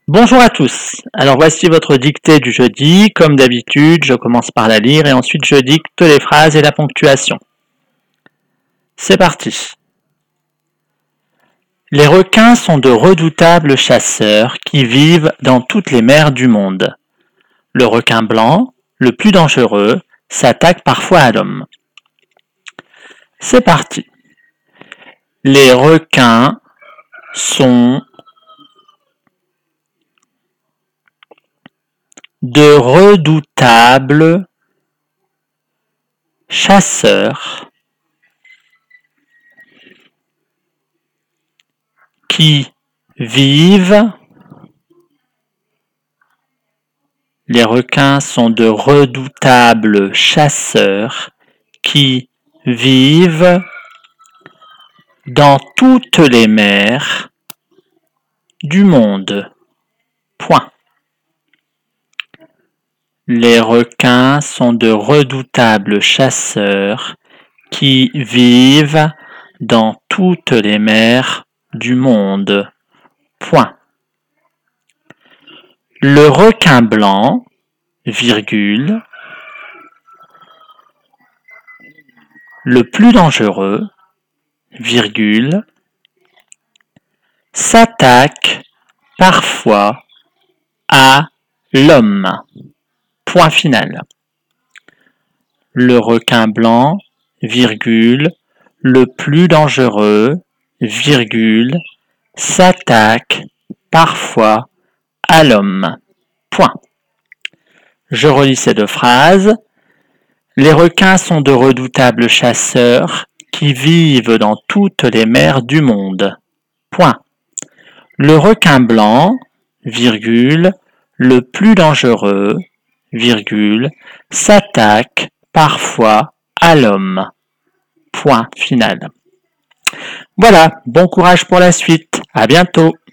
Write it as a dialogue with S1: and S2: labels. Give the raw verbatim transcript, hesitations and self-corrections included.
S1: Bonjour à tous. Alors voici votre dictée du jeudi. Comme d'habitude, je commence par la lire et ensuite je dicte les phrases et la ponctuation. C'est parti. Les requins sont de redoutables chasseurs qui vivent dans toutes les mers du monde. Le requin blanc, le plus dangereux, s'attaque parfois à l'homme. C'est parti. Les requins sont de redoutables chasseurs qui vivent. Les requins sont de redoutables chasseurs qui vivent dans toutes les mers du monde. Point. Les requins sont de redoutables chasseurs qui vivent dans toutes les mers du monde. Point. Le requin blanc, virgule, le plus dangereux, virgule, s'attaque parfois à l'homme. Point final. Le requin blanc, virgule, le plus dangereux, virgule, s'attaque parfois à l'homme. Point. Je relis ces deux phrases. Les requins sont de redoutables chasseurs qui vivent dans toutes les mers du monde. Point. Le requin blanc, virgule, le plus dangereux, virgule, s'attaque parfois à l'homme. Point final. Voilà, bon courage pour la suite. À bientôt.